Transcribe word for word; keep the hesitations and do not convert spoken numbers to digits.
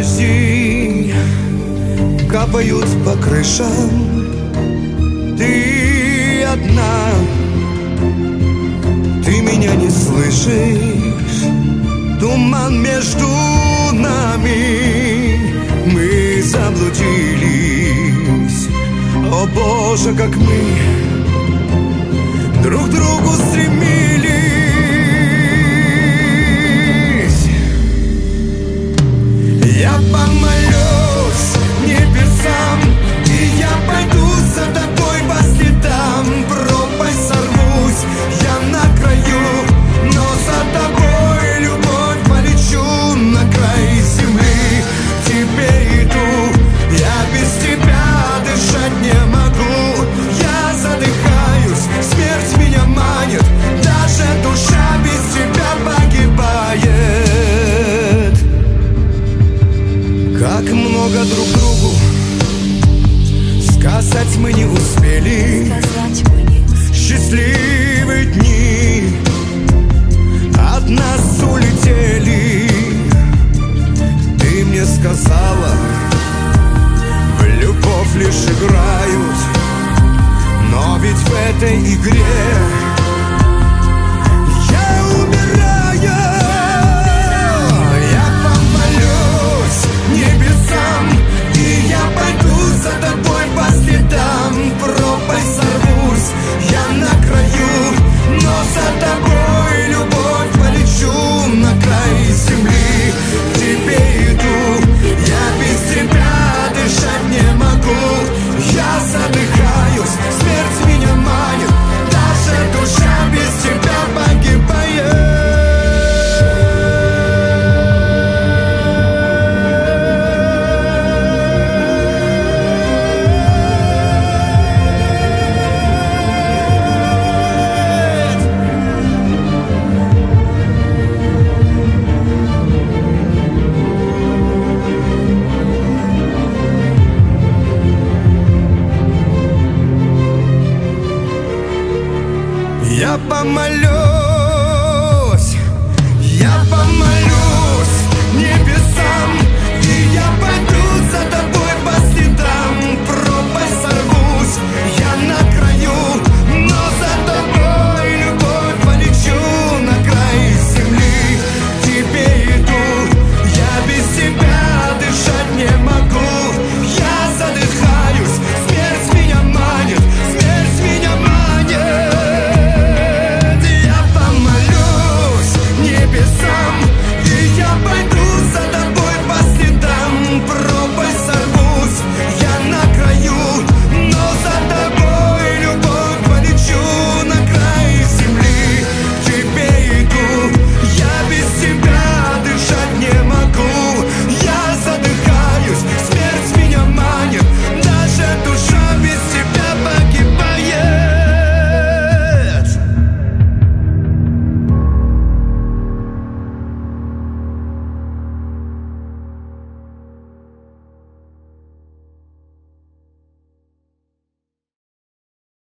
дожди капают по крышам. Ты одна, ты меня не слышишь. Туман между нами, мы заблудились. О Боже, как мы друг к другу стремились. Я помолюсь небесам, и я пойду за тобой по следам. Пропасть сорвусь, я на краю, но за тобой, любовь, полечу на край земли. К тебе иду, я без тебя дышать не могу. Я задыхаюсь, смерть меня манит, даже душа без тебя погибает. Как много друг другу сказать мы не успели. Счастливые дни от нас улетели. Ты мне сказала, в любовь лишь играют, но ведь в этой игре я умираю.